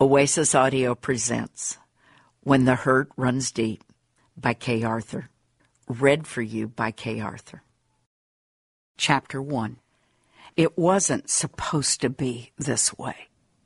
Oasis Audio presents When the Hurt Runs Deep by Kay Arthur. Read for you by Kay Arthur. Chapter 1. It wasn't supposed to be this way.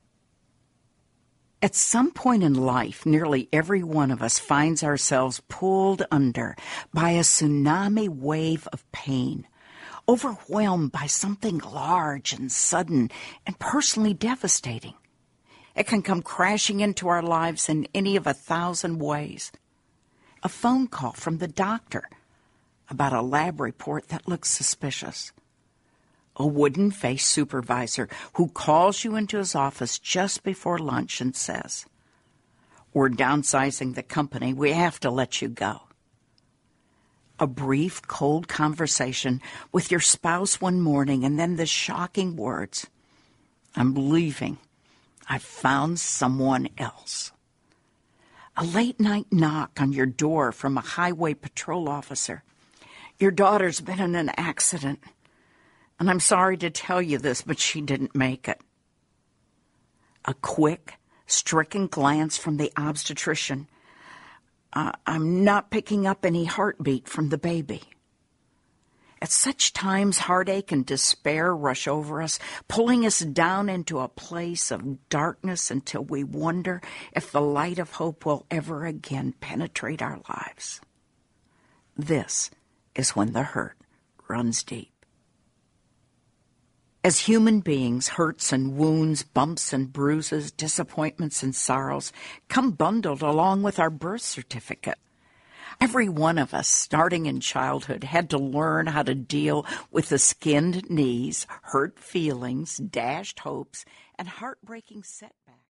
At some point in life, nearly every one of us finds ourselves pulled under by a tsunami wave of pain, overwhelmed by something large and sudden and personally devastating. It can come crashing into our lives in any of 1,000 ways. A phone call from the doctor about a lab report that looks suspicious. A wooden-faced supervisor who calls you into his office just before lunch and says, "We're downsizing the company. We have to let you go." A brief, cold conversation with your spouse one morning, and then the shocking words, "I'm leaving. I've found someone else." A late-night knock on your door from a highway patrol officer. "Your daughter's been in an accident, and I'm sorry to tell you this, but she didn't make it." A quick, stricken glance from the obstetrician. "I'm not picking up any heartbeat from the baby." At such times, heartache and despair rush over us, pulling us down into a place of darkness until we wonder if the light of hope will ever again penetrate our lives. This is when the hurt runs deep. As human beings, hurts and wounds, bumps and bruises, disappointments and sorrows come bundled along with our birth certificate. Every one of us, starting in childhood, had to learn how to deal with the skinned knees, hurt feelings, dashed hopes, and heartbreaking setbacks.